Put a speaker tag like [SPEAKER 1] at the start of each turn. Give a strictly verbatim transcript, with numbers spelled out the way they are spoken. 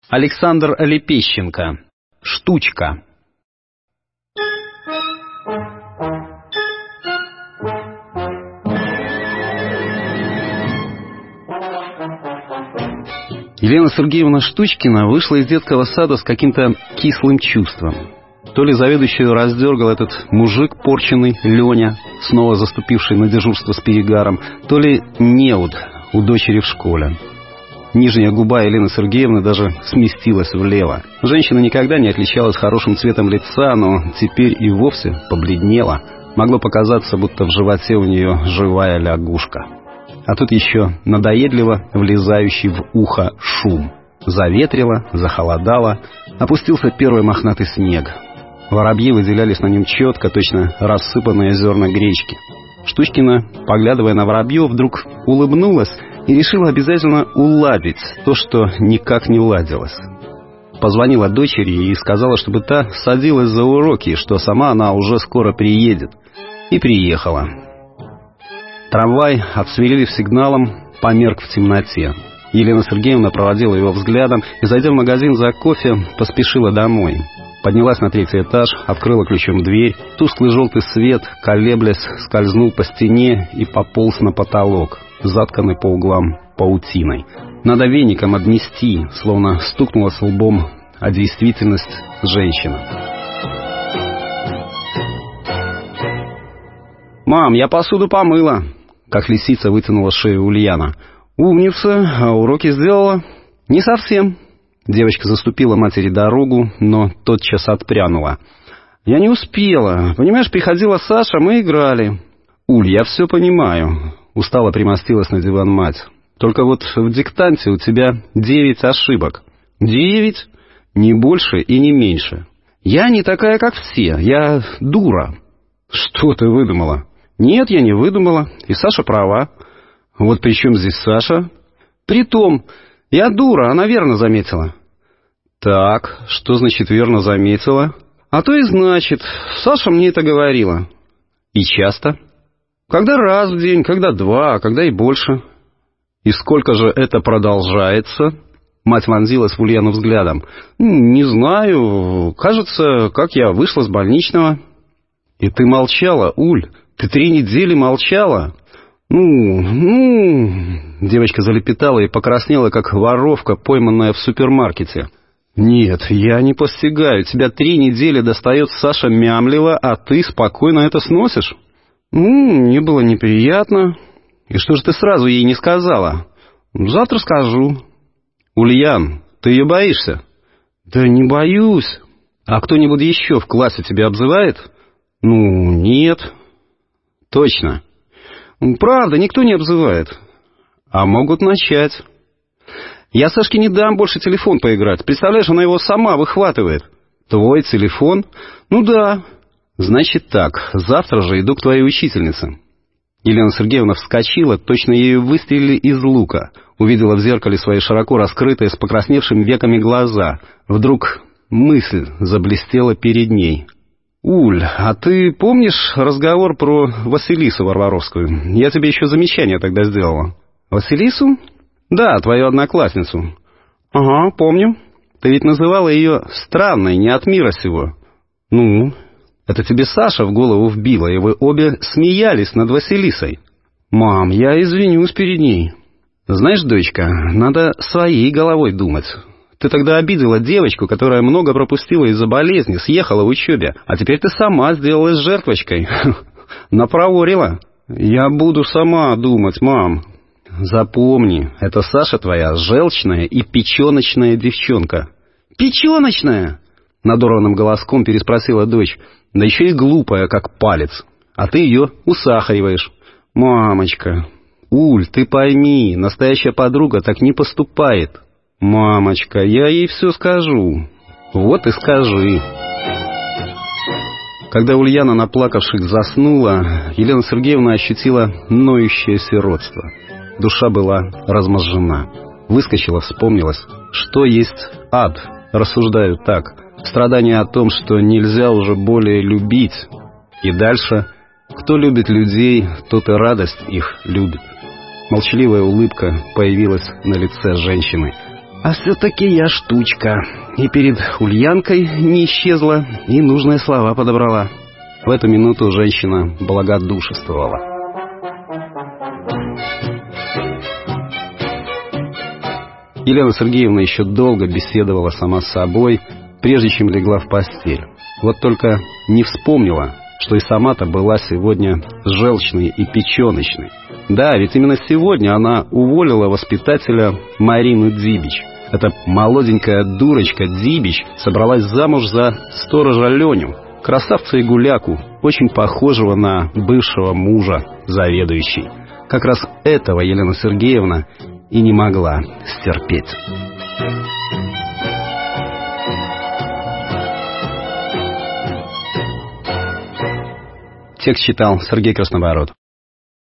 [SPEAKER 1] Александр Лепещенко. Штучка. Елена Сергеевна Штучкина вышла из детского сада с каким-то кислым чувством. То ли заведующую раздергал этот мужик порченый Леня, снова заступивший на дежурство с перегаром, то ли неуд у дочери в школе. Нижняя губа Елены Сергеевны даже сместилась влево. Женщина никогда не отличалась хорошим цветом лица, но теперь и вовсе побледнела. Могло показаться, будто в животе у нее живая лягушка. А тут еще надоедливо влезающий в ухо шум. Заветрило, захолодало, опустился первый мохнатый снег. Воробьи выделялись на нем четко, точно рассыпанные зерна гречки. Штучкина, поглядывая на воробьев, вдруг улыбнулась и решила обязательно уладить то, что никак не ладилось. Позвонила дочери и сказала, чтобы та садилась за уроки, что сама она уже скоро приедет. И приехала. Трамвай, отсвирелив сигналом, померк в темноте. Елена Сергеевна проводила его взглядом и, зайдя в магазин за кофе, поспешила домой. Поднялась на третий этаж, открыла ключом дверь. Тусклый желтый свет, колеблясь, скользнул по стене и пополз на потолок, затканный по углам паутиной. Надо веником обнести, словно стукнулась лбом о действительность женщина. «Мам, я посуду помыла», — как лисица вытянула шею Ульяна. «Умница, а уроки сделала?» «Не совсем». Девочка заступила матери дорогу, но тотчас отпрянула. «Я не успела. Понимаешь, приходила Саша, мы играли». «Уль, я все понимаю», — устало примостилась на диван мать. «Только вот в диктанте у тебя девять ошибок». «Девять? Не больше и не меньше. Я не такая, как все. Я дура». «Что ты выдумала?» «Нет, я не выдумала. И Саша права». «Вот при чем здесь Саша?» «Притом, я дура, она верно заметила». «Так, что значит верно заметила?» «А то и значит. Саша мне это говорила». «И часто?» «Когда раз в день, когда два, а когда и больше». «И сколько же это продолжается?» Мать вонзилась в Ульяну взглядом. «Не знаю. Кажется, как я вышла с больничного». «И ты молчала, Уль? Ты три недели молчала?» «Ну, ну...» Девочка залепетала и покраснела, как воровка, пойманная в супермаркете. «Нет, я не постигаю. Тебя три недели достает Саша мямлива, а ты спокойно это сносишь?» «Ну, мне было неприятно». «И что же ты сразу ей не сказала?» «Завтра скажу». «Ульян, ты ее боишься?» «Да не боюсь». «А кто-нибудь еще в классе тебя обзывает?» «Ну, нет». «Точно?» «Правда, никто не обзывает». «А могут начать». «Я Сашке не дам больше телефон поиграть. Представляешь, она его сама выхватывает». «Твой телефон?» «Ну да». «Значит так, завтра же иду к твоей учительнице». Елена Сергеевна вскочила, точно ею выстрелили из лука. Увидела в зеркале свои широко раскрытые с покрасневшими веками глаза. Вдруг мысль заблестела перед ней. «Уль, а ты помнишь разговор про Василису Варваровскую? Я тебе еще замечание тогда сделала». «Василису?» «Да, твою одноклассницу». «Ага, помню. Ты ведь называла ее странной, не от мира сего». «Ну, это тебе Саша в голову вбила, и вы обе смеялись над Василисой». «Мам, я извинюсь перед ней». «Знаешь, дочка, надо своей головой думать. Ты тогда обидела девочку, которая много пропустила из-за болезни, съехала в учебе, а теперь ты сама сделалась жертвочкой. Напроворила». «Я буду сама думать, мам». «Запомни, это Саша твоя желчная и печеночная девчонка». «Печеночная?» — надорванным голоском переспросила дочь. «Да еще и глупая, как палец. А ты ее усахариваешь». «Мамочка». «Уль, ты пойми, настоящая подруга так не поступает». «Мамочка, я ей все скажу». «Вот и скажи». Когда Ульяна, наплакавшись, заснула, Елена Сергеевна ощутила ноющее сиротство. Душа была разможжена. Выскочила, вспомнилась, что есть ад, рассуждаю так. Страдание о том, что нельзя уже более любить. И дальше, кто любит людей, тот и радость их любит. Молчаливая улыбка появилась на лице женщины. А все-таки я штучка. И перед Ульянкой не исчезла, и нужные слова подобрала. В эту минуту женщина благодушествовала. Елена Сергеевна еще долго беседовала сама с собой, прежде чем легла в постель. Вот только не вспомнила, что и сама-то была сегодня желчной и печеночной. Да, ведь именно сегодня она уволила воспитателя Марину Дзибич. Эта молоденькая дурочка Дзибич собралась замуж за сторожа Леню, красавца и гуляку, очень похожего на бывшего мужа заведующей. Как раз этого Елена Сергеевна и не могла стерпеть. Текст читал Сергей Краснобород.